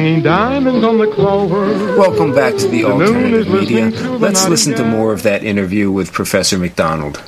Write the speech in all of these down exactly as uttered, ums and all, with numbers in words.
hanging diamonds on the clover. Welcome back to the, the Alternative Media. Let's listen again. to more of that interview with Professor McDonald.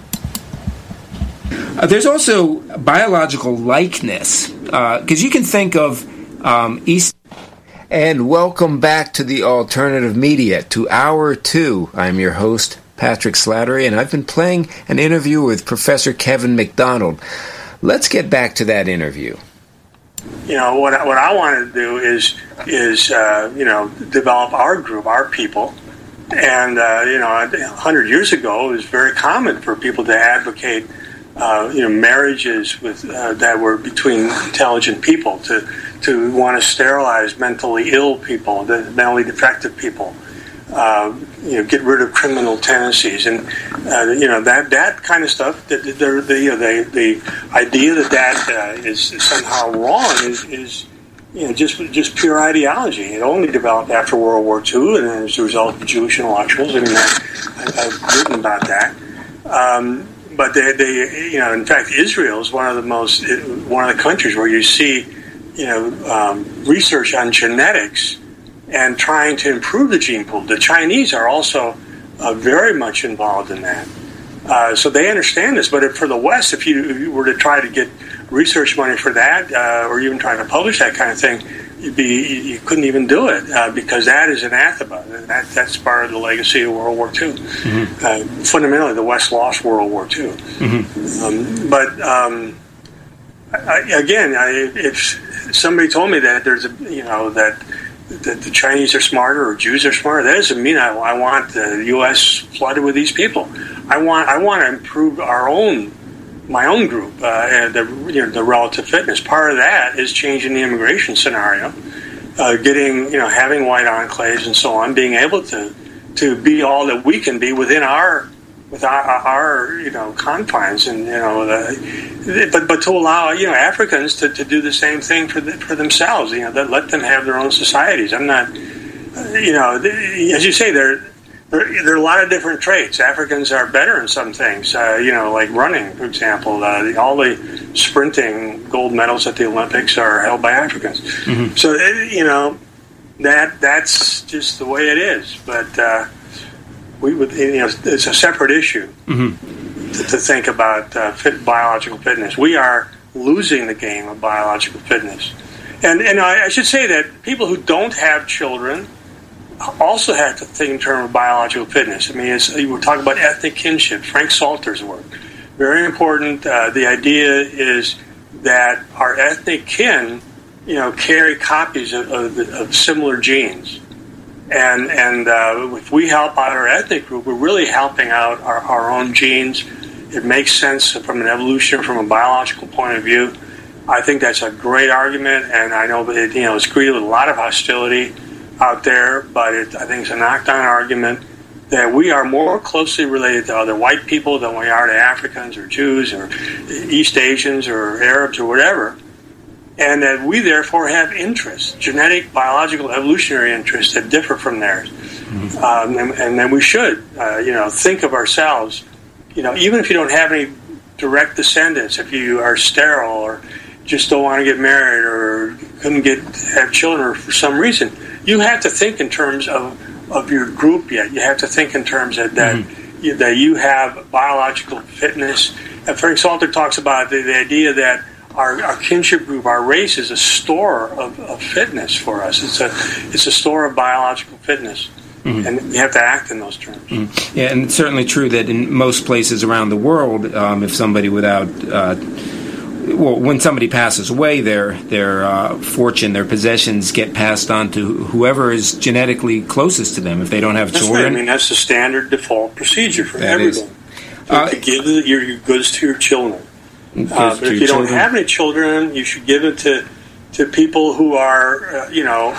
Uh, there's also biological likeness, because uh, you can think of um, East... And welcome back to the Alternative Media, to Hour two. I'm your host, Patrick Slattery, and I've been playing an interview with Professor Kevin McDonald. Let's get back to that interview. You know, what I, what I wanted to do is, is uh, you know, develop our group, our people. And, uh, you know, a hundred years ago, it was very common for people to advocate, uh, you know, marriages with uh, that were between intelligent people, to to want to sterilize mentally ill people, the mentally defective people, uh, you know, get rid of criminal tendencies, and uh, you know that that kind of stuff. The the, the, you know, the, the idea that that uh, is somehow wrong is, is you know just just pure ideology. It only developed after World War Two, and as a result of Jewish intellectuals. I mean, I, I've written about that. Um, but they, they, you know, in fact, Israel is one of the most one of the countries where you see, you know, um, research on genetics and trying to improve the gene pool. The Chinese are also uh, very much involved in that. Uh, so they understand this. But if, for the West, if you, if you were to try to get research money for that, uh, or even trying to publish that kind of thing, you'd be, you couldn't even do it uh, because that is anathema. That, that's part of the legacy of World War Two. Mm-hmm. Uh, fundamentally, the West lost World War Two. Mm-hmm. Um, but um, I, again, I, if somebody told me that there's a, you know, that that the Chinese are smarter or Jews are smarter, that doesn't mean I, I want the U S flooded with these people. I want I want to improve our own, my own group, uh, and the you know the relative fitness. Part of that is changing the immigration scenario, uh, getting you know having white enclaves and so on, being able to to be all that we can be within our with our, our you know confines, and you know the, but but to allow you know Africans to, to do the same thing for the, for themselves, you know that let them have their own societies. I'm not you know as you say there. There, there are a lot of different traits. Africans are better in some things, uh, you know, like running, for example. Uh, the, all the sprinting gold medals at the Olympics are held by Africans. Mm-hmm. So, it, you know, that that's just the way it is. But uh, we would, you know, it's a separate issue mm-hmm. to, to think about uh, fit, biological fitness. We are losing the game of biological fitness. And, and I, I should say that people who don't have children also have to think in terms of biological fitness. I mean, it's, we're talking about ethnic kinship, Frank Salter's work. Very important. Uh, the idea is that our ethnic kin, you know, carry copies of, of, of similar genes. And and uh, if we help out our ethnic group, we're really helping out our, our own genes. It makes sense from an evolution, from a biological point of view. I think that's a great argument, and I know that, you know, it's greeted with a lot of hostility out there, but it, I think it's a knockdown argument that we are more closely related to other white people than we are to Africans or Jews or East Asians or Arabs or whatever, and that we therefore have interests, genetic, biological, evolutionary interests that differ from theirs. Mm-hmm. Um, and, and then we should, uh, you know, think of ourselves, you know, even if you don't have any direct descendants, if you are sterile or just don't want to get married or couldn't get have children for some reason, you have to think in terms of, of your group yet. You have to think in terms of that mm-hmm. you, that you have biological fitness. And Frank Salter talks about the, the idea that our, our kinship group, our race, is a store of, of fitness for us. It's a it's a store of biological fitness. Mm-hmm. And you have to act in those terms. Mm-hmm. Yeah, and it's certainly true that in most places around the world, um, if somebody without... Uh, Well, when somebody passes away, their their uh, fortune, their possessions get passed on to whoever is genetically closest to them. If they don't have that's children, right. I mean that's the standard default procedure for that everyone. Uh, to give the, your, your goods to your children. Uh, but if you don't children. have any children, you should give it to to people who are, uh, you know,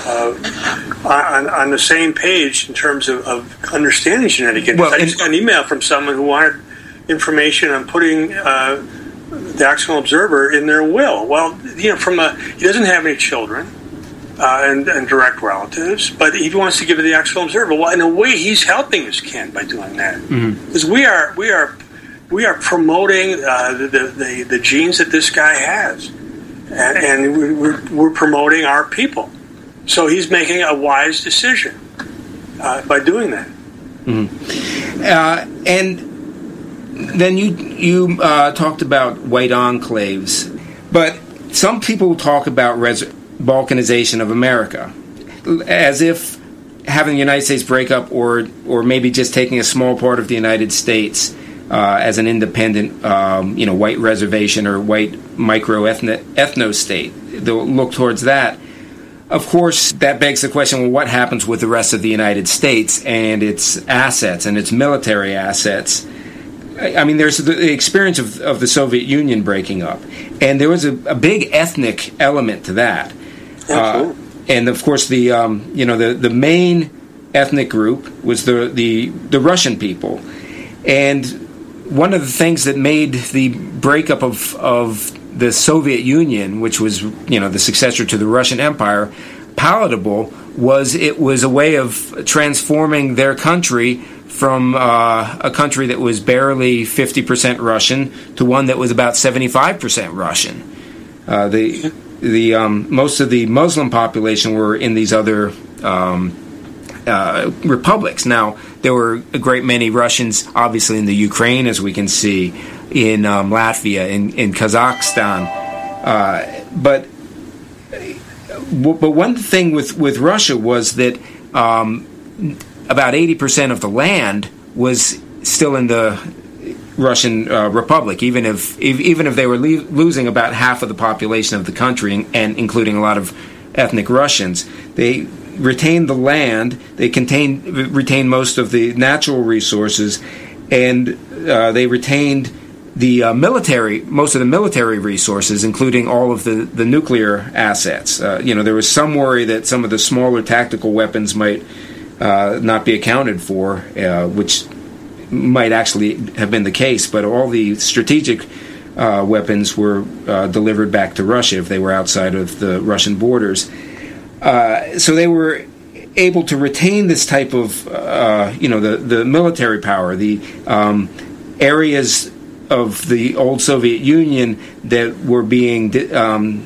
uh, on, on the same page in terms of, of understanding genetic. Well, I just got an email from someone who wanted information on putting. Uh, the Accidental Observer in their will. Well, you know, from a he doesn't have any children uh, and, and direct relatives, but he wants to give it the Accidental Observer. Well, in a way, he's helping his kin by doing that, because mm-hmm. we are we are we are promoting uh, the, the the genes that this guy has, and, and we're we're promoting our people. So he's making a wise decision uh, by doing that. Mm-hmm. Uh, and then you you uh, talked about white enclaves, but some people talk about res- Balkanization of America, as if having the United States break up, or or maybe just taking a small part of the United States uh, as an independent, um, you know, white reservation or white micro ethno state. They'll look towards that. Of course, that begs the question: well, what happens with the rest of the United States and its assets and its military assets? I mean, there's the experience of, of the Soviet Union breaking up, and there was a, a big ethnic element to that. Uh, and of course, the um, you know the, the main ethnic group was the, the the Russian people, and one of the things that made the breakup of of the Soviet Union, which was you know the successor to the Russian Empire, palatable, was it was a way of transforming their country from uh, a country that was barely fifty percent Russian to one that was about seventy-five percent Russian. Uh, the the um, most of the Muslim population were in these other um, uh, republics. Now, there were a great many Russians, obviously, in the Ukraine, as we can see, in um, Latvia, in, in Kazakhstan. Uh, but but one thing with, with Russia was that um, about eighty percent of the land was still in the Russian uh, Republic, even if, if even if they were le- losing about half of the population of the country, and, and including a lot of ethnic Russians. They retained the land, they contained, retained most of the natural resources, and uh, they retained the uh, military, most of the military resources, including all of the, the nuclear assets. Uh, you know, there was some worry that some of the smaller tactical weapons might uh, not be accounted for, uh, which might actually have been the case, but all the strategic uh, weapons were uh, delivered back to Russia if they were outside of the Russian borders. Uh, so they were able to retain this type of, uh, you know, the, the military power, the um, areas of the old Soviet Union that were being um,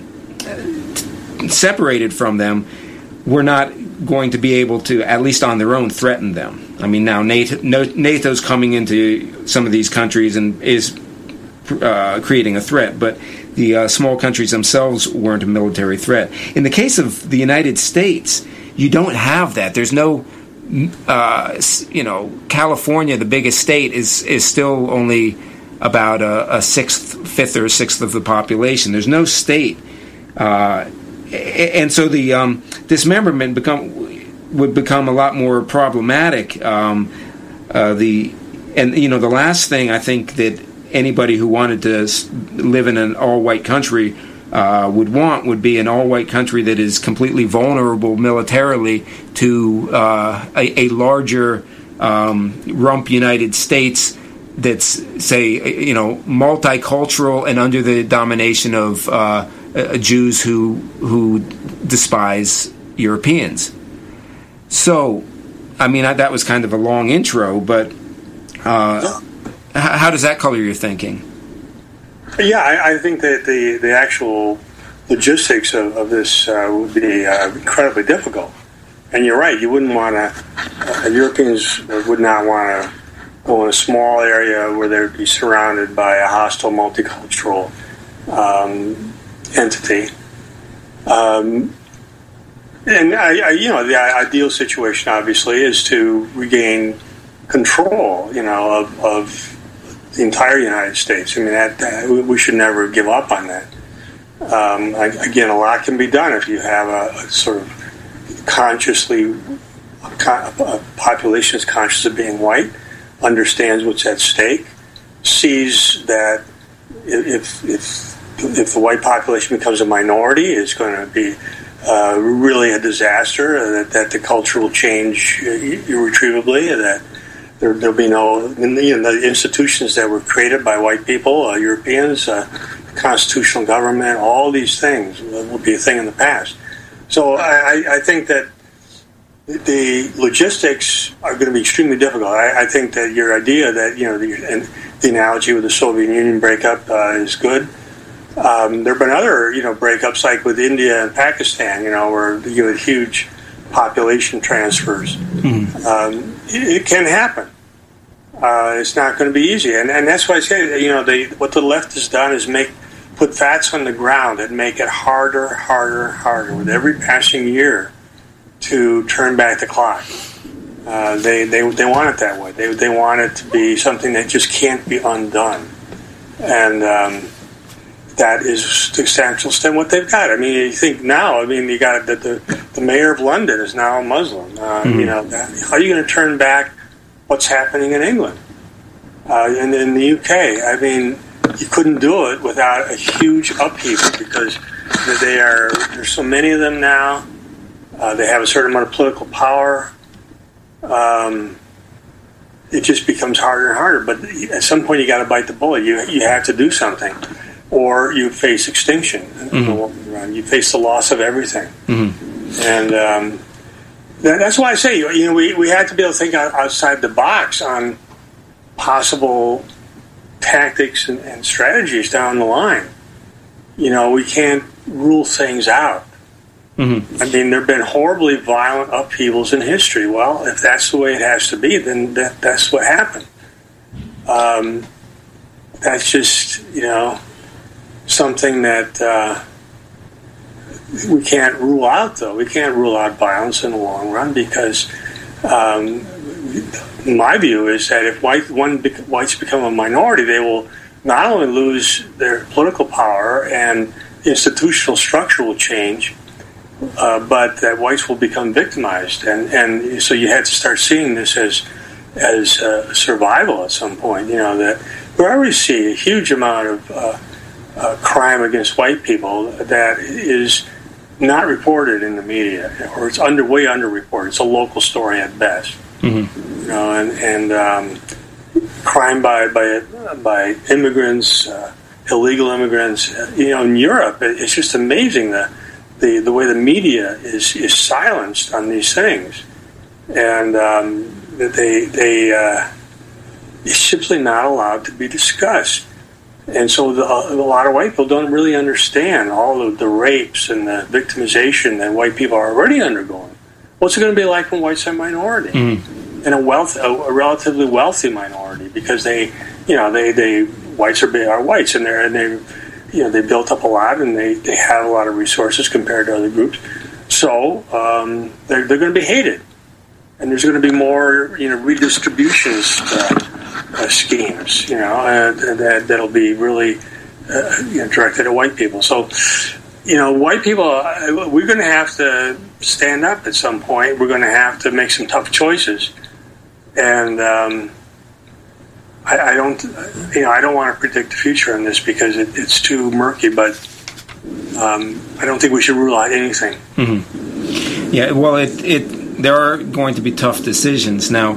separated from them were not going to be able to, at least on their own, threaten them. I mean, now NATO, NATO's coming into some of these countries and is uh, creating a threat, but the uh, small countries themselves weren't a military threat. In the case of the United States, you don't have that. There's no, uh, you know, California, the biggest state, is is still only about a, a sixth, fifth or sixth of the population. There's no state, uh, and so the um, dismemberment become would become a lot more problematic. Um, uh, the and you know the last thing I think that anybody who wanted to live in an all-white country uh, would want would be an all-white country that is completely vulnerable militarily to uh, a, a larger um, rump United States that's, say, you know, multicultural and under the domination of uh, uh, Jews who who despise Europeans. So, I mean, I, that was kind of a long intro, but uh, h- how does that color your thinking? Yeah, I, I think that the, the actual logistics of, of this uh, would be uh, incredibly difficult. And you're right, you wouldn't want to, uh, Europeans would not want to go in a small area where they'd be surrounded by a hostile multicultural um, entity. Um, and, I, I, you know, the ideal situation, obviously, is to regain control, you know, of, of the entire United States. I mean, that, that we should never give up on that. Um, again, a lot can be done if you have a, a sort of consciously, a, a population is conscious of being white, understands what's at stake, sees that if if if the white population becomes a minority, it's going to be uh, really a disaster. That, that the culture will change irretrievably. That there, there'll be no, you know, the institutions that were created by white people, uh, Europeans, uh, constitutional government, all these things will be a thing in the past. So I, I think that the logistics are going to be extremely difficult. I, I think that your idea that, you know, the, and the analogy with the Soviet Union breakup uh, is good. Um, there have been other, you know, breakups like with India and Pakistan, you know, where you had huge population transfers. Mm-hmm. Um, it, it can happen. Uh, it's not going to be easy, and and that's why I say, you know, they what the left has done is make put facts on the ground and make it harder, harder, harder with every passing year to turn back the clock. Uh, they they they want it that way. They they want it to be something that just can't be undone, and um, that is to substantial extent what they've got. I mean, you think now. I mean, you got that the the mayor of London is now a Muslim. Uh, mm-hmm. You know, how are you going to turn back what's happening in England, uh, and in the U K? I mean, you couldn't do it without a huge upheaval because they are. There's so many of them now. Uh, they have a certain amount of political power. Um, it just becomes harder and harder. But at some point, you got to bite the bullet. You you have to do something, or you face extinction. Mm-hmm. You face the loss of everything, mm-hmm. and um, that, that's why I say you know we we have to be able to think outside the box on possible tactics and, and strategies down the line. You know, we can't rule things out. Mm-hmm. I mean, there have been horribly violent upheavals in history. Well, if that's the way it has to be, then that, that's what happened. Um, that's just, you know, something that uh, we can't rule out, though. We can't rule out violence in the long run because um, my view is that if white, one, whites become a minority, they will not only lose their political power and institutional structure will change, Uh, but that whites will become victimized, and, and so you had to start seeing this as as uh, survival at some point. You know that we already see a huge amount of uh, uh, crime against white people that is not reported in the media, or it's under way underreported. It's a local story at best. Mm-hmm. You know, and and um, crime by by by immigrants, uh, illegal immigrants. You know, in Europe, it's just amazing that. The, the way the media is, is silenced on these things, and um, they they uh, it's simply not allowed to be discussed, and so the, a lot of white people don't really understand all of the rapes and the victimization that white people are already undergoing. What's it going to be like when whites are a minority, mm-hmm. and a wealth a, a relatively wealthy minority because they you know they, they whites are are whites and they're and they. You know, they built up a lot and they, they have a lot of resources compared to other groups. So um, they're, they're going to be hated. And there's going to be more, you know, redistribution uh, uh, schemes, you know, uh, that, that'll be really uh, you know, directed at white people. So, you know, white people, uh, we're going to have to stand up at some point. We're going to have to make some tough choices. And... Um, I, I don't, you know, I don't want to predict the future on this because it, it's too murky. But um, I don't think we should rule out anything. Mm-hmm. Yeah, well, it, it there are going to be tough decisions now.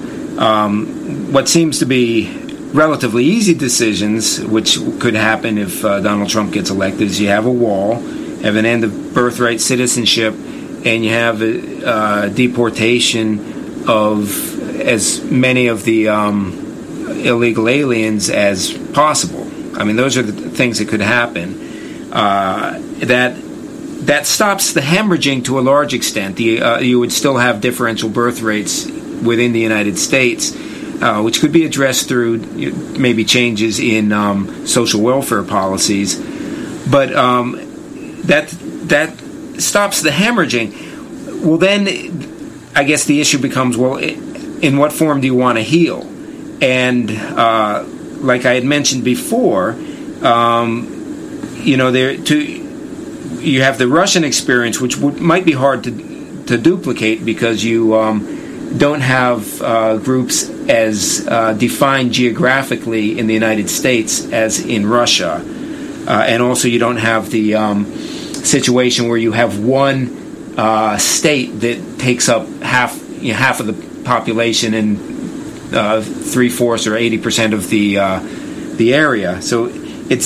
Um, what seems to be relatively easy decisions, which could happen if uh, Donald Trump gets elected, is you have a wall, have an end of birthright citizenship, and you have a uh, deportation of as many of the. Um, illegal aliens as possible. I mean, those are the things that could happen. Uh, that that stops the hemorrhaging to a large extent. The, uh, you would still have differential birth rates within the United States, uh, which could be addressed through maybe changes in um, social welfare policies. But um, that that stops the hemorrhaging. Well, then I guess the issue becomes, well, in what form do you want to heal? And uh, like I had mentioned before, um, you know, there to you have the Russian experience, which would, might be hard to to duplicate because you um, don't have uh, groups as uh, defined geographically in the United States as in Russia, uh, and also you don't have the um, situation where you have one uh, state that takes up half you know, half of the population and. Uh, three-fourths or eighty percent of the uh, the area. So it's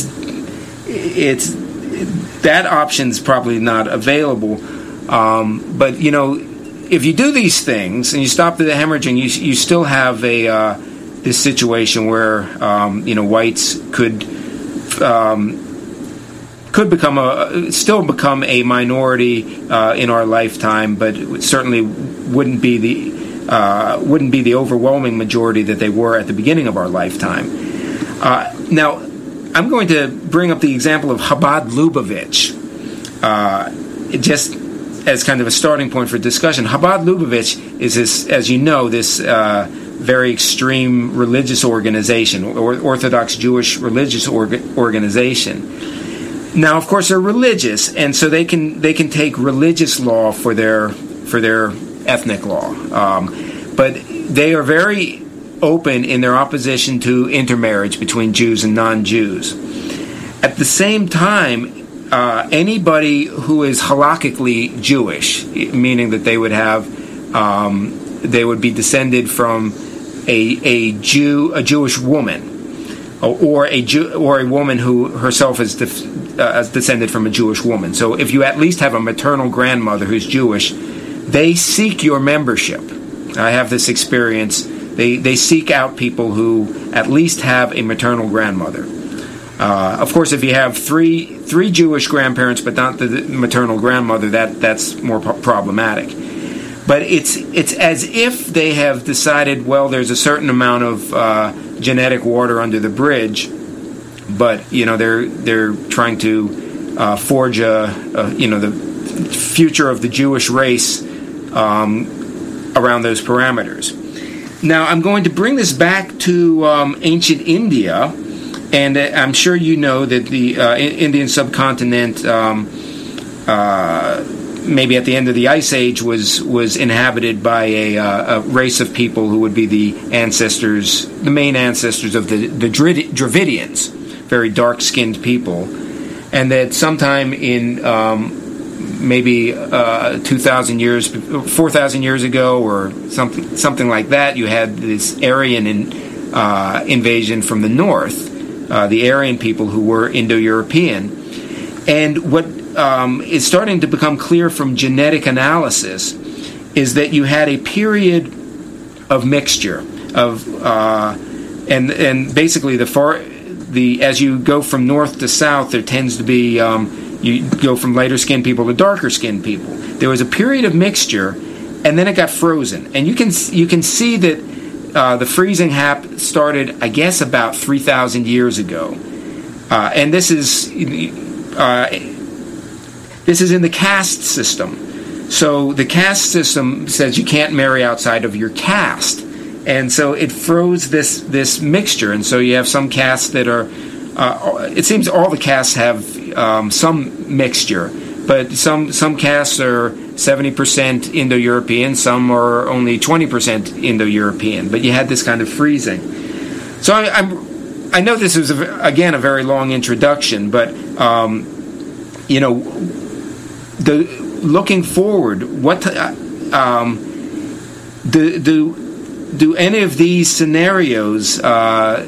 it's that option's probably not available. Um, but you know, if you do these things and you stop the hemorrhaging, you you still have a uh, this situation where um, you know whites could um, could become a still become a minority uh, in our lifetime, but it certainly wouldn't be the uh, wouldn't be the overwhelming majority that they were at the beginning of our lifetime. Uh, now, I'm going to bring up the example of Chabad Lubavitch, uh, just as kind of a starting point for discussion. Chabad Lubavitch is this, as you know, this uh, very extreme religious organization, or Orthodox Jewish religious orga- organization. Now, of course, they're religious, and so they can they can take religious law for their for their ethnic law, um, but they are very open in their opposition to intermarriage between Jews and non-Jews. At the same time, uh, anybody who is halakhically Jewish, meaning that they would have um, they would be descended from a a Jew a Jewish woman, or a Jew, or a woman who herself is def, uh, descended from a Jewish woman. So if you at least have a maternal grandmother who's Jewish, they seek your membership. I have this experience. They they seek out people who at least have a maternal grandmother. Uh, of course, if you have three three Jewish grandparents but not the maternal grandmother, that that's more po- problematic. But it's it's as if they have decided, well, there's a certain amount of uh, genetic water under the bridge, but you know they're they're trying to uh, forge a, a you know the future of the Jewish race um, around those parameters. Now, I'm going to bring this back to um, ancient India, and I'm sure you know that the uh, Indian subcontinent, um, uh, maybe at the end of the Ice Age, was was inhabited by a, uh, a race of people who would be the ancestors, the main ancestors of the, the Drid- Dravidians, very dark-skinned people, and that sometime in um, maybe uh, two thousand years, four thousand years ago, or something something like that, you had this Aryan in, uh, invasion from the north, uh, the Aryan people who were Indo-European. And what um, is starting to become clear from genetic analysis is that you had a period of mixture, of uh, and and basically the far the as you go from north to south, there tends to be um, you go from lighter-skinned people to darker-skinned people. There was a period of mixture, and then it got frozen. And you can you can see that uh, the freezing hap started, I guess, about three thousand years ago. Uh, and this is uh, this is in the caste system. So the caste system says you can't marry outside of your caste. And so it froze this, this mixture. And so you have some castes that are... Uh, it seems all the castes have um, some mixture, but some some castes are seventy percent Indo-European, some are only twenty percent Indo-European. But you had this kind of freezing. So I, I'm I know this is a, again a very long introduction, but um, you know, the looking forward, what um, do do do any of these scenarios? Uh,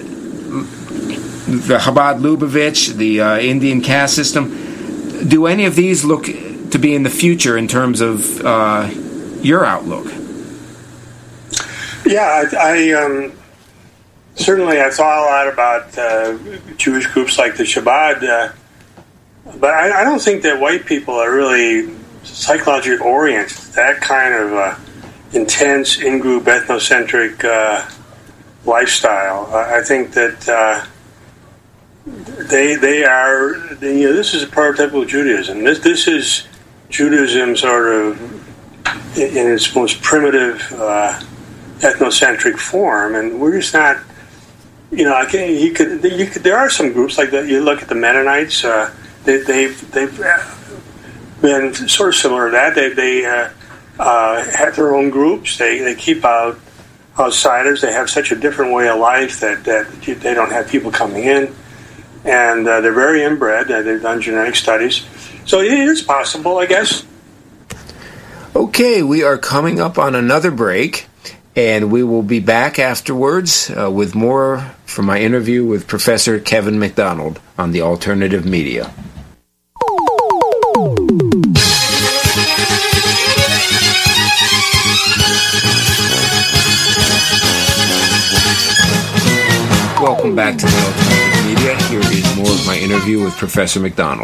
The Chabad Lubavitch, the uh, Indian caste system, do any of these look to be in the future in terms of uh, your outlook? Yeah, I, I um, certainly I thought a lot about uh, Jewish groups like the Chabad, uh, but I, I don't think that white people are really psychologically oriented. That kind of uh, intense in-group ethnocentric uh, lifestyle. I, I think that. Uh, They they are you know this is a prototypical Judaism. This this is Judaism sort of in, in its most primitive uh, ethnocentric form, and we're just not. You know, I can you could you could there are some groups like that. You look at the Mennonites. Uh, they they've they've been sort of similar to that. They they uh, uh, have their own groups. They they keep out outsiders. They have such a different way of life that that they don't have people coming in. And uh, they're very inbred. Uh, they've done genetic studies. So it is possible, I guess. Okay, we are coming up on another break, and we will be back afterwards uh, with more from my interview with Professor Kevin McDonald on the Alternative Media. Welcome back to the Alternative Media. Here is more of my interview with Professor McDonald.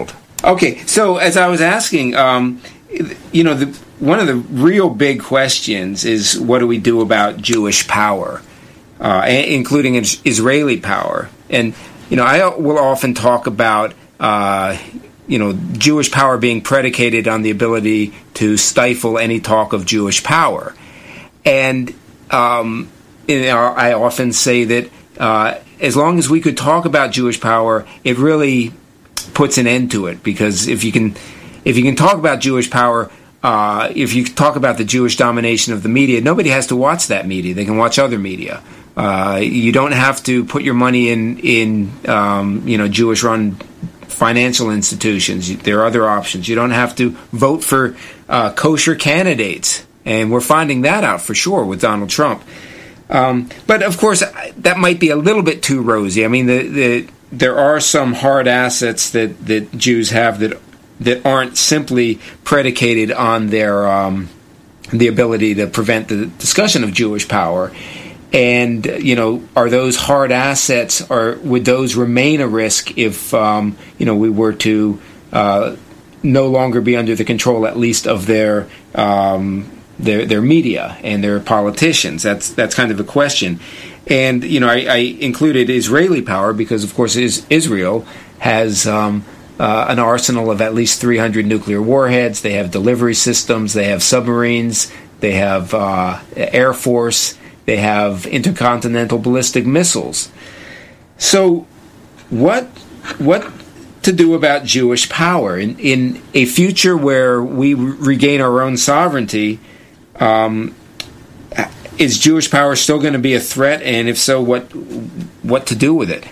Okay, so as I was asking, um, you know, the, one of the real big questions is what do we do about Jewish power, uh, including Israeli power? And, you know, I will often talk about, uh, you know, Jewish power being predicated on the ability to stifle any talk of Jewish power. And um, you know, I often say that uh, as long as we could talk about Jewish power, it really puts an end to it, because if you can if you can talk about Jewish power, uh, if you talk about the Jewish domination of the media, nobody has to watch that media. They can watch other media. Uh, you don't have to put your money in in um, you know Jewish-run financial institutions. There are other options. You don't have to vote for uh, kosher candidates, and we're finding that out for sure with Donald Trump. Um, but of course, that might be a little bit too rosy. I mean, the the there are some hard assets that, that Jews have that that aren't simply predicated on their um, the ability to prevent the discussion of Jewish power. And you know, are those hard assets, or would those remain a risk if um, you know we were to uh, no longer be under the control, at least, of their um, their their media and their politicians? That's that's kind of the question. And, you know, I, I included Israeli power because, of course, is, Israel has um, uh, an arsenal of at least three hundred nuclear warheads. They have delivery systems. They have submarines. They have uh, air force. They have intercontinental ballistic missiles. So what what to do about Jewish power? In, in a future where we regain our own sovereignty, um is Jewish power still going to be a threat, and if so, what what to do with it?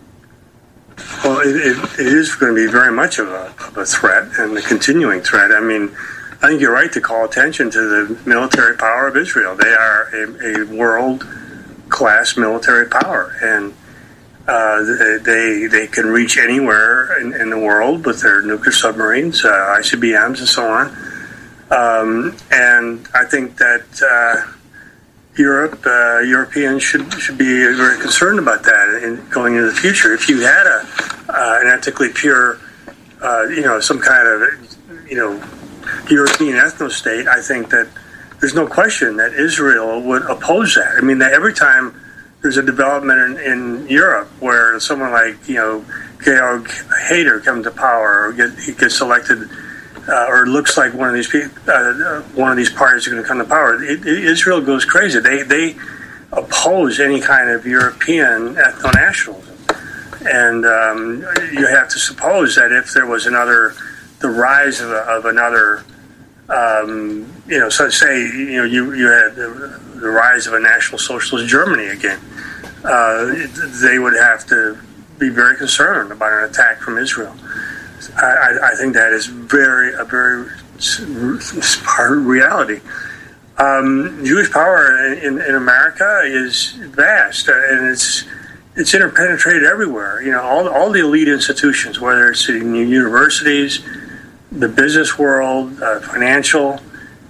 Well, it, it, it is going to be very much of a, of a threat, and a continuing threat. I mean, I think you're right to call attention to the military power of Israel. They are a, a world-class military power, and uh, they they can reach anywhere in, in the world with their nuclear submarines, uh, I C B Ms, and so on. Um, and I think that Uh, Europe, uh, Europeans should should be very concerned about that in going into the future. If you had a uh, an ethnically pure, uh, you know, some kind of, you know, European ethno-state, I think that there's no question that Israel would oppose that. I mean, that every time there's a development in, in Europe where someone like, you know, Georg Haider comes to power, or get, he gets elected, Uh, or looks like one of these people, uh, one of these parties are going to come to power, it, it, Israel goes crazy. They they oppose any kind of European ethno-nationalism, and um, you have to suppose that if there was another, the rise of, a, of another, um, you know, so say you know you you had the, the rise of a National Socialist Germany again, uh, they would have to be very concerned about an attack from Israel. I, I think that is very a very hard reality. Um, Jewish power in, in America is vast, and it's it's interpenetrated everywhere. You know, all all the elite institutions, whether it's in universities, the business world, uh, financial,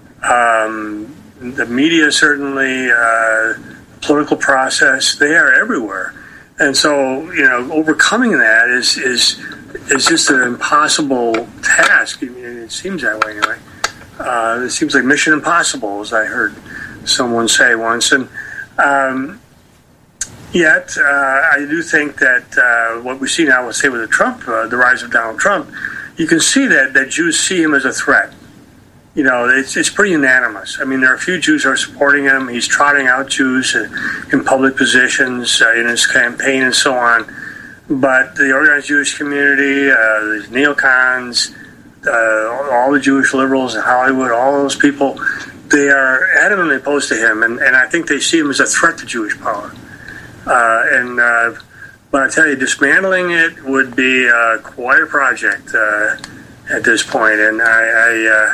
um, the media, certainly, uh, political process, they are everywhere. And so, you know, overcoming that is is. It's just an impossible task. I mean, it seems that way anyway. Uh, it seems like mission impossible, as I heard someone say once. And um, yet, uh, I do think that uh, what we see now, let's say with the Trump, uh, the rise of Donald Trump, you can see that, that Jews see him as a threat. You know, it's, it's pretty unanimous. I mean, there are a few Jews who are supporting him. He's trotting out Jews in public positions, uh, in his campaign and so on. But the organized Jewish community, uh, the neocons, uh, all the Jewish liberals in Hollywood, all those people, they are adamantly opposed to him, and, and I think they see him as a threat to Jewish power. Uh, and uh, but I tell you, dismantling it would be uh, quite a project uh, at this point, and I, I uh,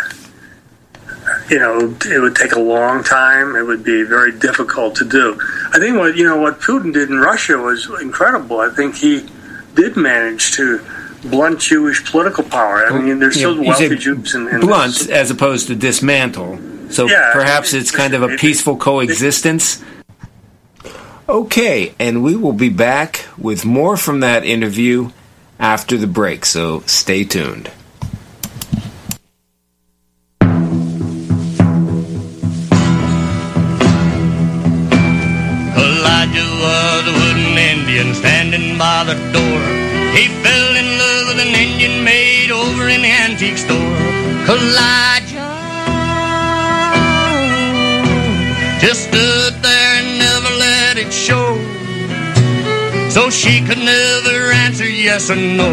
you know, it would take a long time. It would be very difficult to do. I think what you know what Putin did in Russia was incredible. I think he did manage to blunt Jewish political power. I mean, there's still yeah, wealthy Jews in, in blunt this. As opposed to dismantle. So yeah, perhaps it's kind of a peaceful coexistence. Okay, and we will be back with more from that interview after the break, so stay tuned. Elijah was a wooden Indian standing by the door. He fell in love with an Indian maid over in the antique store. Elijah just stood there and never let it show, so she could never answer yes or no.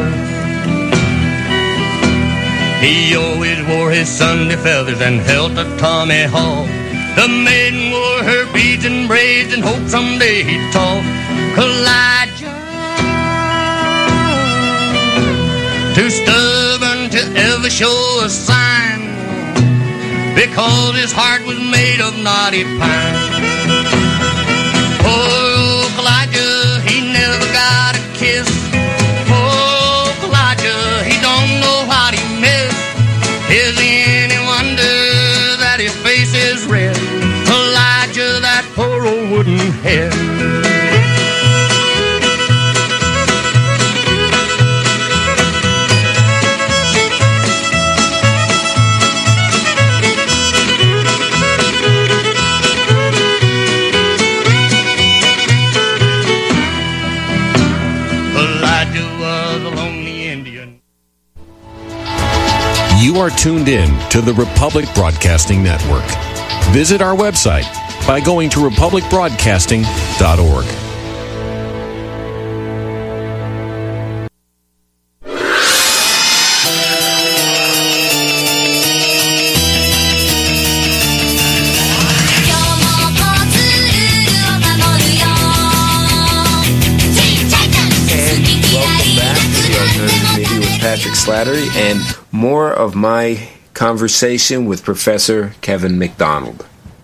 He always wore his Sunday feathers and held a tomahawk. The maiden wore her beads and braids and hoped someday he'd talk. Elijah, too stubborn to ever show a sign, because his heart was made of knotty pine. Oh, Elijah, he never got a kiss. Oh, Elijah, he don't know what he missed. Is it any wonder that his face is red? Elijah, that poor old wooden head. You are tuned in to the Republic Broadcasting Network. Visit our website by going to republic broadcasting dot org. Patrick Slattery, and more of my conversation with Professor Kevin McDonald.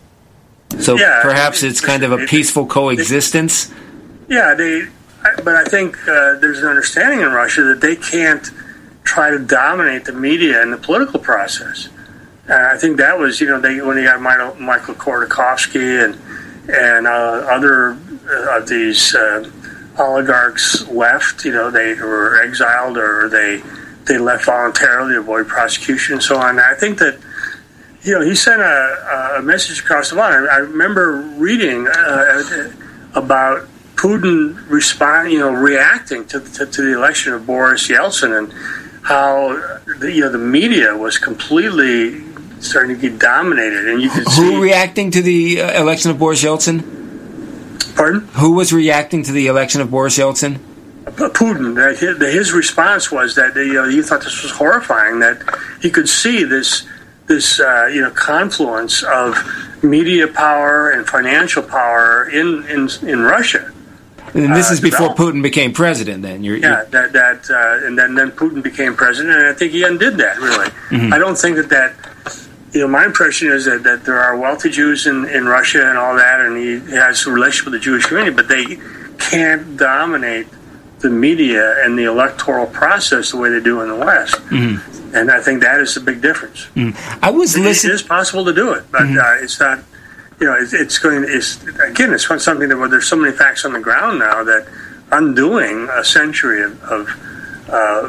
So yeah, perhaps it's kind of a peaceful coexistence? Yeah, they. But I think uh, there's an understanding in Russia that they can't try to dominate the media and the political process. And I think that was, you know, they when you got Michael, Michael Khodorkovsky and and uh, other uh, of these uh, oligarchs left, you know, they were exiled or they they left voluntarily to avoid prosecution and so on. And I think that, you know, he sent a, a message across the line. I remember reading uh, about Putin respond, you know, reacting to, to to the election of Boris Yeltsin and how the, you know the media was completely starting to get dominated, and you could see who reacting to the uh, election of Boris Yeltsin. Pardon? Who was reacting to the election of Boris Yeltsin? Putin. His response was that you know, he thought this was horrifying. That he could see this this uh, you know confluence of media power and financial power in in, in Russia. And this uh, is before developed. Putin became president. Then you're, yeah, you're... that that uh, and then then Putin became president, and I think he undid that. Really, mm-hmm. I don't think that that. You know, my impression is that, that there are wealthy Jews in, in Russia and all that, and he has a relationship with the Jewish community, but they can't dominate the media and the electoral process the way they do in the West. Mm-hmm. And I think that is the big difference. Mm-hmm. I was it, listening. It is possible to do it, but mm-hmm. uh, it's not. You know, it's, it's going. It's again, it's something that where there's so many facts on the ground now that undoing a century of. of uh,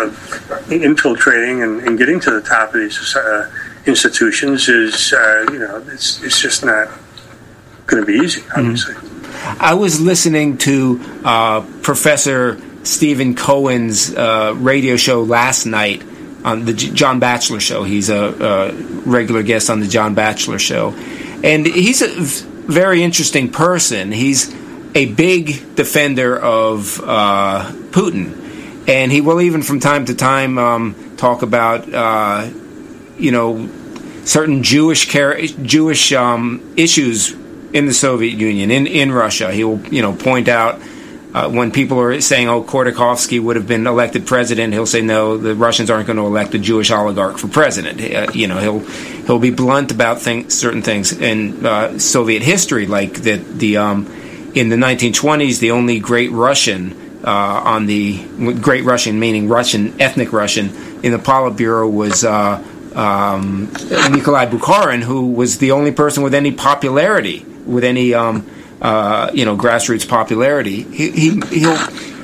of infiltrating and, and getting to the top of these uh, institutions is, uh, you know, it's it's just not going to be easy, obviously. Mm-hmm. I was listening to uh, Professor Stephen Cohen's uh, radio show last night on the J- John Batchelor Show. He's a, a regular guest on the John Batchelor Show. And he's a v- very interesting person. He's a big defender of uh, Putin. And he will even from time to time um, talk about, uh, you know, certain Jewish car- Jewish um, issues in the Soviet Union, in, in Russia. He will, you know, point out uh, when people are saying, oh, Khodorkovsky would have been elected president, he'll say, no, the Russians aren't going to elect a Jewish oligarch for president. Uh, you know, he'll he'll be blunt about things, certain things in uh, Soviet history, like that the um, in the nineteen twenties, the only great Russian Uh, on the Great Russian, meaning Russian, ethnic Russian, in the Politburo was uh, um, Nikolai Bukharin, who was the only person with any popularity, with any um, uh, you know grassroots popularity. He, he he'll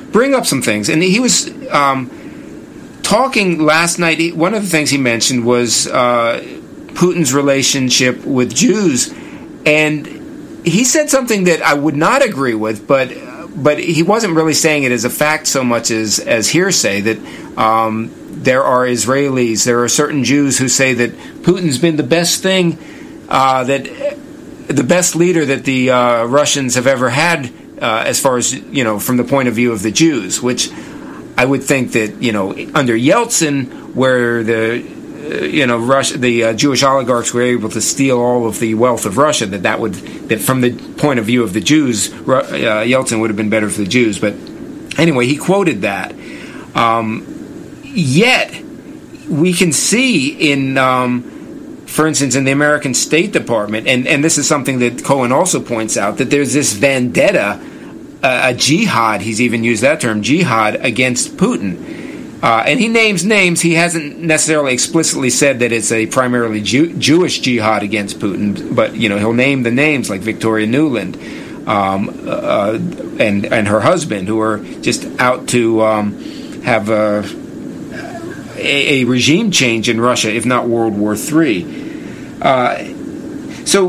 bring up some things. And he was um, talking last night. He, one of the things he mentioned was uh, Putin's relationship with Jews, and he said something that I would not agree with, but but he wasn't really saying it as a fact so much as as hearsay. That um, there are Israelis, there are certain Jews who say that Putin's been the best thing, uh, that the best leader that the uh, Russians have ever had, uh, as far as, you know, from the point of view of the Jews, which I would think that, you know, under Yeltsin, where the uh, you know Russia, the uh, Jewish oligarchs were able to steal all of the wealth of Russia, that that would that from the point of view of the Jews, uh, Yeltsin would have been better for the Jews. But anyway, he quoted that. Um, yet we can see in um, for instance, in the American State Department, and, and this is something that Cohen also points out, that there's this vendetta, uh, a jihad, he's even used that term, jihad, against Putin. Uh, and he names names. He hasn't necessarily explicitly said that it's a primarily Jew- Jewish jihad against Putin, but, you know, he'll name the names like Victoria Nuland um, uh, and, and her husband, who are just out to um, have a... A, a regime change in Russia, if not World War Three. Uh, so,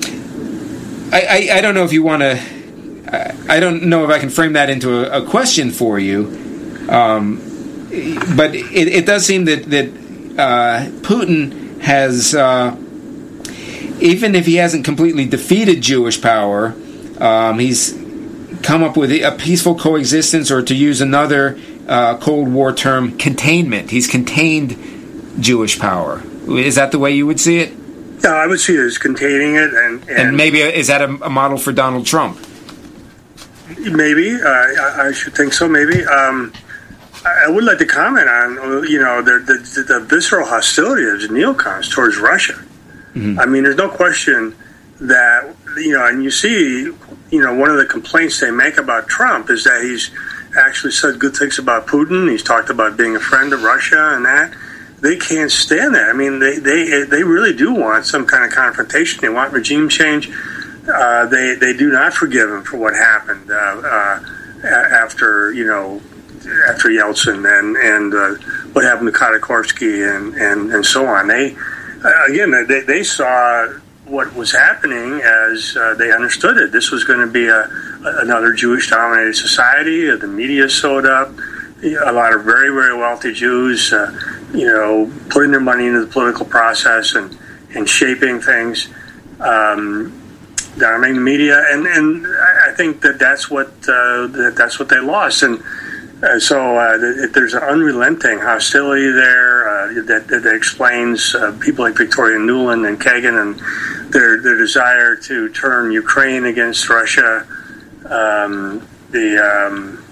I, I, I don't know if you want to. I, I don't know if I can frame that into a, a question for you. Um, but it, it does seem that that uh, Putin has, uh, even if he hasn't completely defeated Jewish power, um, he's come up with a peaceful coexistence, or to use another Uh, Cold War term, containment. He's contained Jewish power. Is that the way you would see it? Yeah, I would see it as containing it, and and, and maybe a, is that a, a model for Donald Trump? Maybe uh, I, I should think so. Maybe um, I would like to comment on you know the the, the visceral hostility of the neocons towards Russia. Mm-hmm. I mean, there's no question that you know, and you see, you know, one of the complaints they make about Trump is that he's actually said good things about Putin. He's talked about being a friend of Russia and that. They can't stand that. I mean, they they, they really do want some kind of confrontation. They want regime change. Uh, they they do not forgive him for what happened uh, uh, after you know after Yeltsin and and uh, what happened to Khodorkovsky and, and, and so on. They uh, again they they saw what was happening as uh, they understood it. This was going to be a another Jewish-dominated society. The media sewed up. A lot of very, very wealthy Jews, uh, you know, putting their money into the political process and, and shaping things, um, dominating the media. And, and I think that that's what uh, that that's what they lost. And uh, so uh, th- there's an unrelenting hostility there uh, that, that explains uh, people like Victoria Nuland and Kagan and their their desire to turn Ukraine against Russia. Um, the um,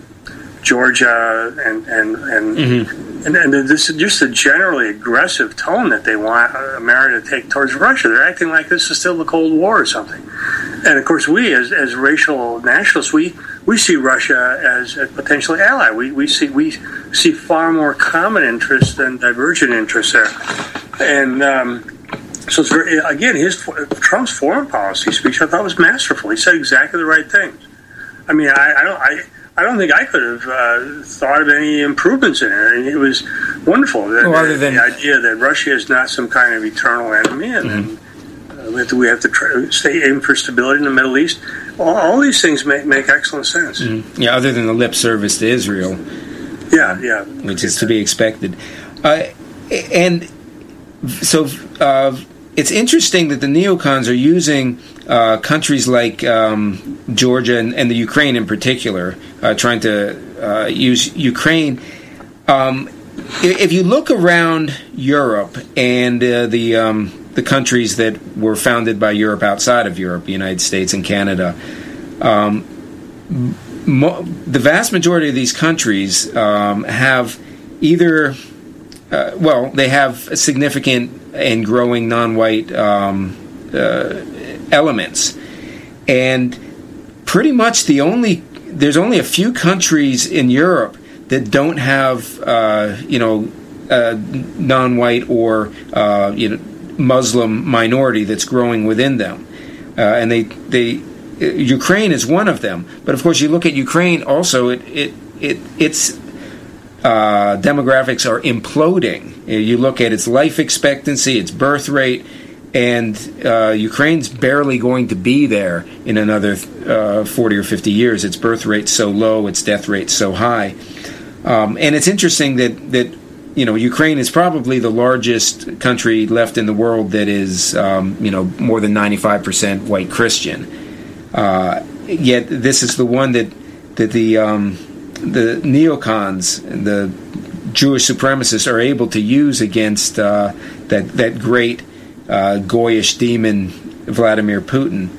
Georgia and and and, mm-hmm. and and this just a generally aggressive tone that they want America to take towards Russia. They're acting like this is still the Cold War or something. And of course, we as as racial nationalists, we, we see Russia as a potential ally. We we see we see far more common interests than divergent interests there. And um, so it's very, again, his Trump's foreign policy speech I thought was masterful. He said exactly the right things. I mean, I, I don't, I, I don't think I could have uh, thought of any improvements in it. I mean, it was wonderful. The, well, other than the idea that Russia is not some kind of eternal enemy, and, mm-hmm. and uh, we have to, we have to try, stay aim for stability in the Middle East. All, all these things make make excellent sense. Mm-hmm. Yeah, other than the lip service to Israel. Yeah, um, yeah, which is to be expected. Uh, and so uh, it's interesting that the neocons are using Uh, countries like um, Georgia and, and the Ukraine in particular, uh, trying to uh, use Ukraine. Um, if you look around Europe and uh, the um, the countries that were founded by Europe outside of Europe, the United States and Canada, um, mo- the vast majority of these countries um, have either, uh, well, they have a significant and growing non-white um, uh, elements, and pretty much the only there's only a few countries in Europe that don't have uh, you know a non-white or uh, you know Muslim minority that's growing within them, uh, and they they Ukraine is one of them. But of course, you look at Ukraine also, it, it it its uh, demographics are imploding. You look at its life expectancy, its birth rate, and uh, Ukraine's barely going to be there in another uh, forty or fifty years. Its birth rate's so low, its death rate's so high. Um, and it's interesting that, that you know, Ukraine is probably the largest country left in the world that is, um, you know, more than ninety-five percent white Christian. Uh, yet this is the one that that the um, the neocons, the Jewish supremacists, are able to use against uh, that that great uh, Goyish demon Vladimir Putin.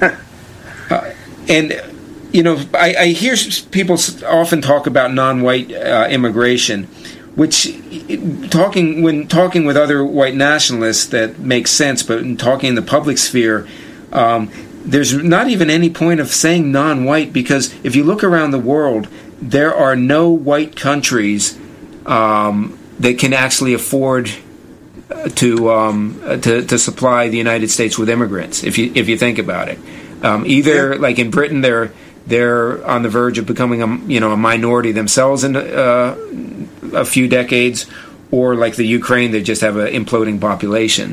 uh, and you know, I, I hear people often talk about non-white uh, immigration, which talking when talking with other white nationalists that makes sense, but in talking in the public sphere, um, there's not even any point of saying non-white, because if you look around the world, there are no white countries um, that can actually afford to, um, to to supply the United States with immigrants. If you if you think about it, um, either like in Britain, they're they're on the verge of becoming a you know a minority themselves in uh, a few decades, or like the Ukraine, they just have an imploding population.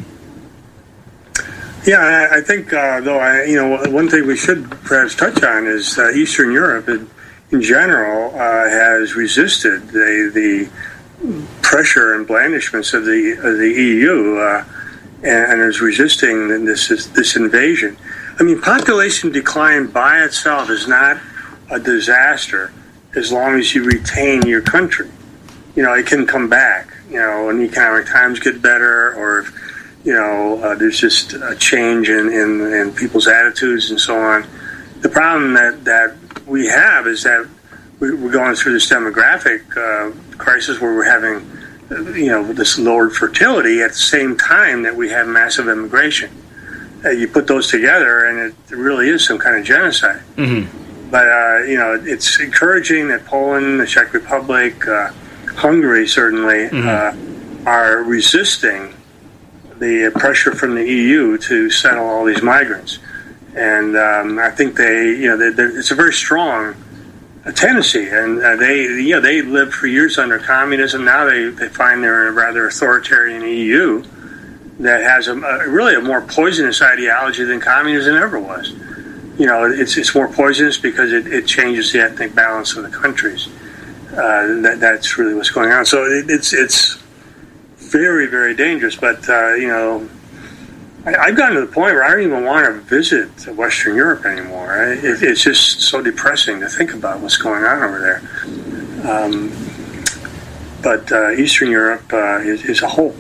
Yeah, I, I think uh, though I you know one thing we should perhaps touch on is uh, Eastern Europe in, in general uh, has resisted the the pressure and blandishments of the of the E U uh, and, and is resisting this this invasion. I mean, population decline by itself is not a disaster as long as you retain your country. You know, it can come back. You know, when economic times get better, or if, you know, uh, there's just a change in, in, in people's attitudes and so on. The problem that, that we have is that we, we're going through this demographic uh, crisis where we're having, you know, this lowered fertility at the same time that we have massive immigration. Uh, you put those together, and it really is some kind of genocide. Mm-hmm. But, uh, you know, it's encouraging that Poland, the Czech Republic, uh, Hungary certainly mm-hmm. uh, are resisting the pressure from the E U to settle all these migrants. And um, I think they, you know, they, it's a very strong tendency. And uh, they, you know, they lived for years under communism. Now they, they find they're in a rather authoritarian E U that has a, a really a more poisonous ideology than communism ever was. You know, it's it's more poisonous because it, it changes the ethnic balance of the countries. Uh, that that's really what's going on. So it, it's it's very very dangerous. But uh, you know, I, I've gotten to the point where I don't even want to visit Western Europe anymore. It, it's just so depressing to think about what's going on over there. Um, but uh, Eastern Europe uh, is, is a hope.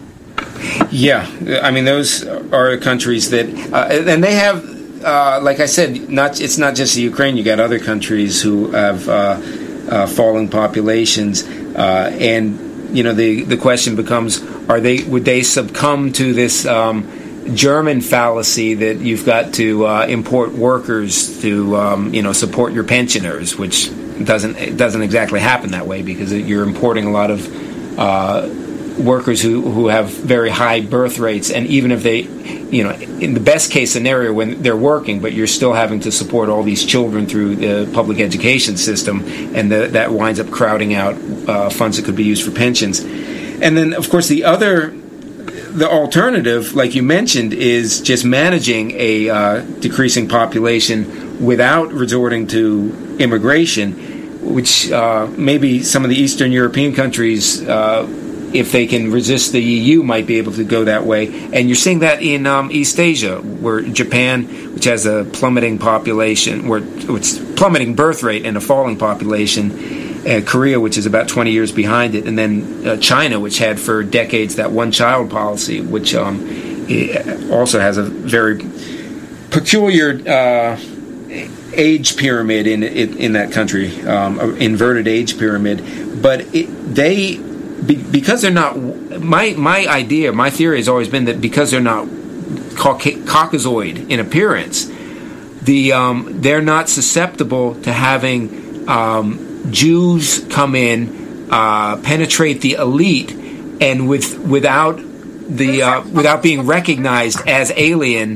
Yeah, I mean, those are countries that, uh, and they have, uh, like I said, not it's not just the Ukraine. You got other countries who have uh, uh, falling populations, uh, and you know, the the question becomes: Are they would they succumb to this um, German fallacy that you've got to uh, import workers to um, you know support your pensioners, which doesn't it doesn't exactly happen that way, because you're importing a lot of uh, workers who, who have very high birth rates, and even if they, you know, in the best case scenario when they're working, but you're still having to support all these children through the public education system, and the, that winds up crowding out uh, funds that could be used for pensions. And then, of course, the other, the alternative, like you mentioned, is just managing a uh, decreasing population without resorting to immigration, which uh, maybe some of the Eastern European countries, uh, if they can resist the E U, might be able to go that way. And you're seeing that in um, East Asia, where Japan, which has a plummeting population, where it's plummeting birth rate and a falling population, uh, Korea, which is about twenty years behind it, and then uh, China, which had for decades that one-child policy, which um, also has a very peculiar uh, age pyramid in, in in that country, um, an inverted age pyramid. But it, they... because they're not, my my idea, my theory has always been that because they're not Caucasoid in appearance, the um, they're not susceptible to having um, Jews come in, uh, penetrate the elite, and with without the uh, without being recognized as alien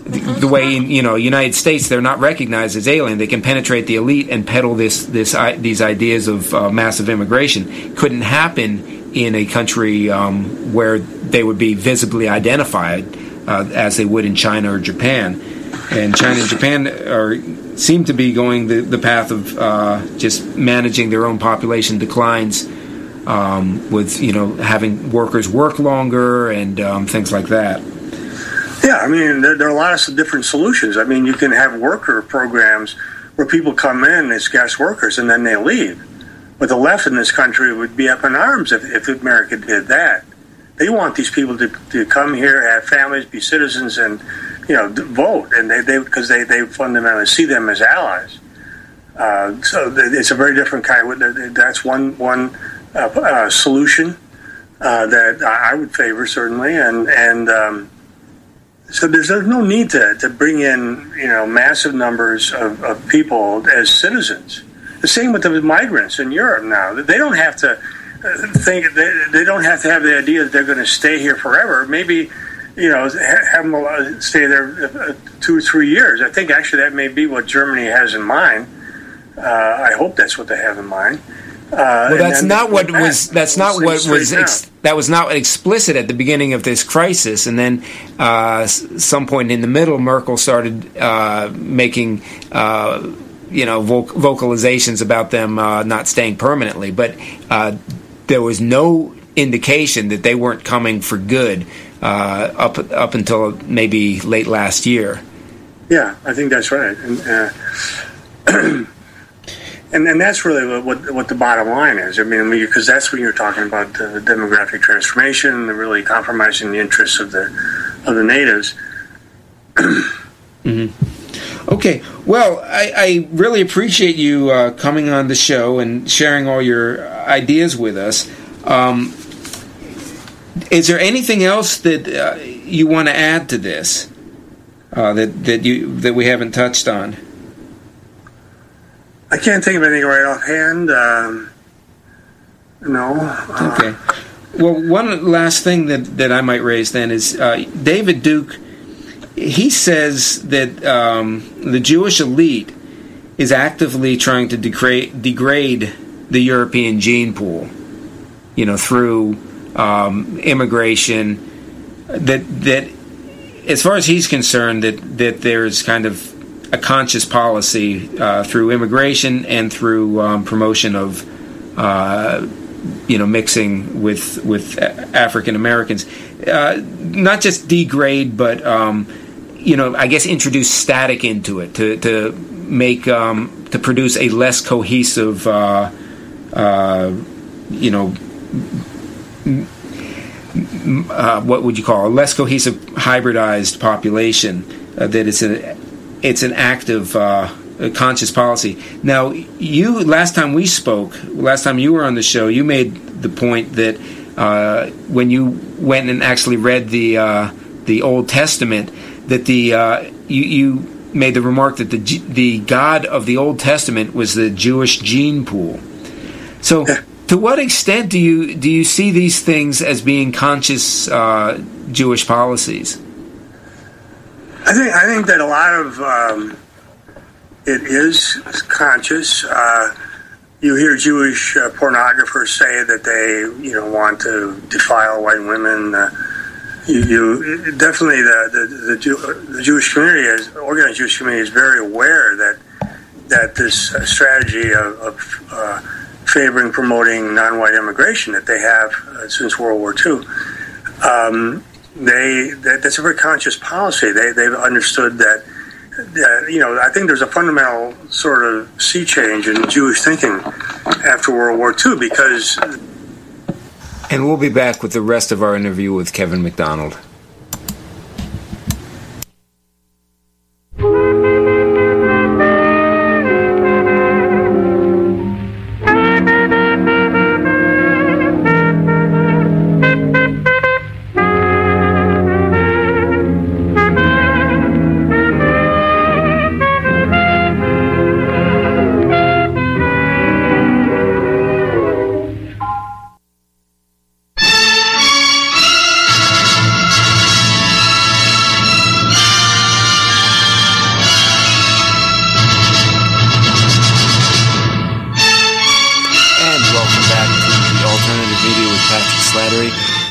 the, the way in, you know, United States, they're not recognized as alien. They can penetrate the elite and peddle this this uh, these ideas of uh, massive immigration. Couldn't happen in a country um, where they would be visibly identified uh, as they would in China or Japan. And China and Japan are seem to be going the, the path of uh, just managing their own population declines, um, with, you know, having workers work longer and um, things like that. Yeah, I mean, there, there are a lot of different solutions. I mean, you can have worker programs where people come in as guest workers and then they leave. But the left in this country would be up in arms if, if America did that. They want these people to, to come here, have families, be citizens, and, you know, vote, and they they because they, they fundamentally see them as allies. Uh, so it's a very different kind of. That's one one uh, uh, solution uh, that I would favor, certainly, and and um, so there's, there's no need to, to bring in, you know, massive numbers of, of people as citizens. The same with the migrants in Europe now. They don't have to think they, they don't have to have the idea that they're going to stay here forever. Maybe, you know, have them stay there two or three years. I think actually that may be what Germany has in mind. Uh, I hope that's what they have in mind. Uh, well, that's not what was. That's not what was. Ex, that was not explicit at the beginning of this crisis, and then uh, some point in the middle, Merkel started uh, making, uh, you know, voc- vocalizations about them uh, not staying permanently. But uh, there was no indication that they weren't coming for good uh, up up until maybe late last year. Yeah, I think that's right. And, uh, And, and that's really what what the bottom line is. I mean, because that's when you're talking about the demographic transformation, really compromising the interests of the of the natives. Mm-hmm. Okay, well, I, I really appreciate you uh, coming on the show and sharing all your ideas with us. Um, is there anything else that uh, you want to add to this uh, that that you that we haven't touched on? I can't think of anything right offhand. Um, no. Uh, okay. Well, one last thing that, that I might raise then is uh, David Duke. He says that um, the Jewish elite is actively trying to degrade, degrade the European gene pool, you know, through um, immigration. That that, as far as he's concerned, that that there's kind of a conscious policy uh, through immigration and through um, promotion of, uh, you know, mixing with with African Americans, uh, not just degrade, but um, you know, I guess introduce static into it to to make um, to produce a less cohesive, uh, uh, you know, uh, what would you call a less cohesive hybridized population uh, that is a It's an active, uh, conscious policy. Now, you last time we spoke, last time you were on the show, you made the point that uh, when you went and actually read the uh, the Old Testament, that the uh, you, you made the remark that the the God of the Old Testament was the Jewish gene pool. So, to what extent do you do you see these things as being conscious uh, Jewish policies? I think I think that a lot of um, it is conscious. Uh, you hear Jewish uh, pornographers say that they, you know, want to defile white women. Uh, you, you definitely the the, the, Jew, the Jewish community, is organized Jewish community, is very aware that that this uh, strategy of, of uh, favoring, promoting non-white immigration that they have uh, since World War Two. Um, They that, that's a very conscious policy. They they've understood that, that you know I think there's a fundamental sort of sea change in Jewish thinking after World War Two because. And we'll be back with the rest of our interview with Kevin MacDonald.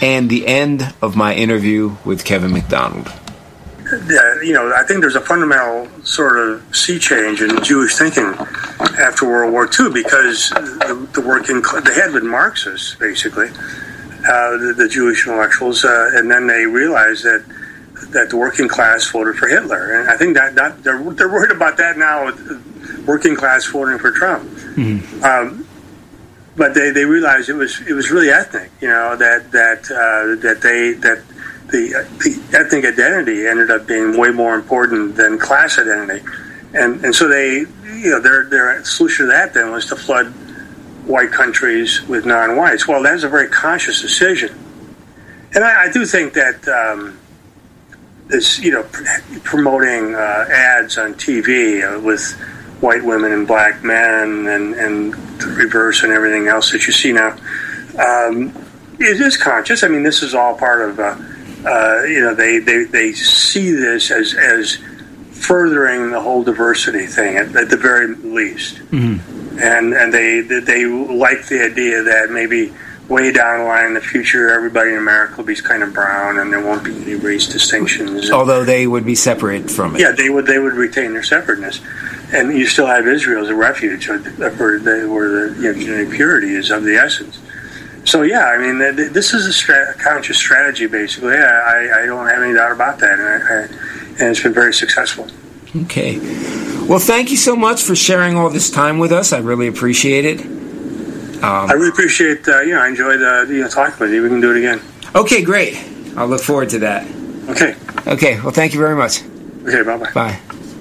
and the end of my interview with Kevin MacDonald. Uh, you know, I think there's a fundamental sort of sea change in Jewish thinking after World War Two, because the, the working they had been Marxists, basically, uh, the, the Jewish intellectuals, uh, and then they realized that that the working class voted for Hitler, and I think that, that they're they're worried about that now, with working class voting for Trump. Mm-hmm. Um, but they, they realized it was it was really ethnic, you know, that that uh, that they that. The, the ethnic identity ended up being way more important than class identity, and and so they, you know, their their solution to that then was to flood white countries with non-whites. Well, that was a very conscious decision, and I, I do think that um, this, you know, pr- promoting uh, ads on T V uh, with white women and black men and and the reverse and everything else that you see now, um, it is conscious. I mean, this is all part of. Uh, Uh, you know, they, they, they see this as as furthering the whole diversity thing at, at the very least, mm-hmm. and and they they like the idea that maybe way down the line in the future, everybody in America will be kind of brown, and there won't be any race distinctions. Although they would be separate from it. Yeah, they would they would retain their separateness, and you still have Israel as a refuge, or where the, where the you know, purity is of the essence. So, yeah, I mean, this is a stra- conscious strategy, basically. I, I don't have any doubt about that, and, I, and it's been very successful. Okay. Well, thank you so much for sharing all this time with us. I really appreciate it. Um, I really appreciate, uh, you know, I enjoyed uh, you know, talking with you. We can do it again. Okay, great. I'll look forward to that. Okay. Okay, well, thank you very much. Okay, bye-bye. Bye.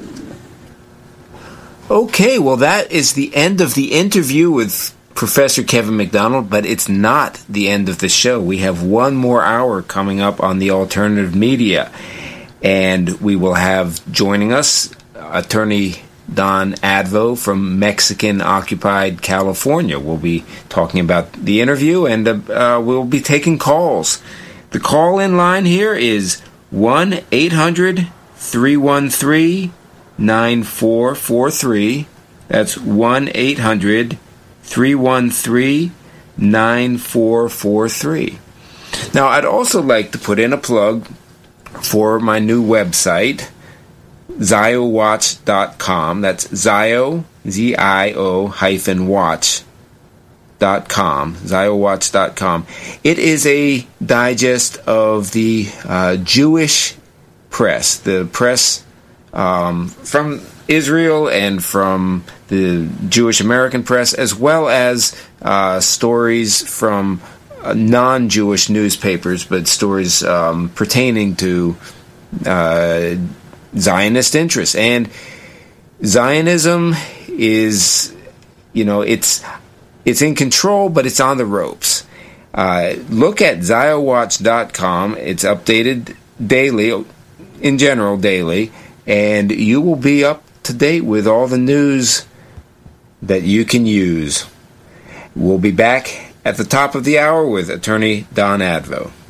Okay, well, that is the end of the interview with Professor Kevin MacDonald, but it's not the end of the show. We have one more hour coming up on the alternative media, and we will have joining us attorney Don Advo from Mexican-occupied California. We'll be talking about the interview, and uh, we'll be taking calls. The call-in line here is one eight hundred three one three nine four four three. That's one eight hundred three one three nine four four three. Now, I'd also like to put in a plug for my new website, Zio Watch dot com. That's Zio, Z I O hyphen watch dot com, Zio Watch dot com. It is a digest of the uh, Jewish press, the press um, from Israel and from the Jewish American press, as well as uh, stories from uh, non-Jewish newspapers, but stories um, pertaining to uh, Zionist interests. And Zionism is, you know, it's it's in control, but it's on the ropes. Uh, look at Zio Watch dot com. It's updated daily, in general, daily, and you will be up to date with all the news that you can use. We'll be back at the top of the hour with attorney Don Advo.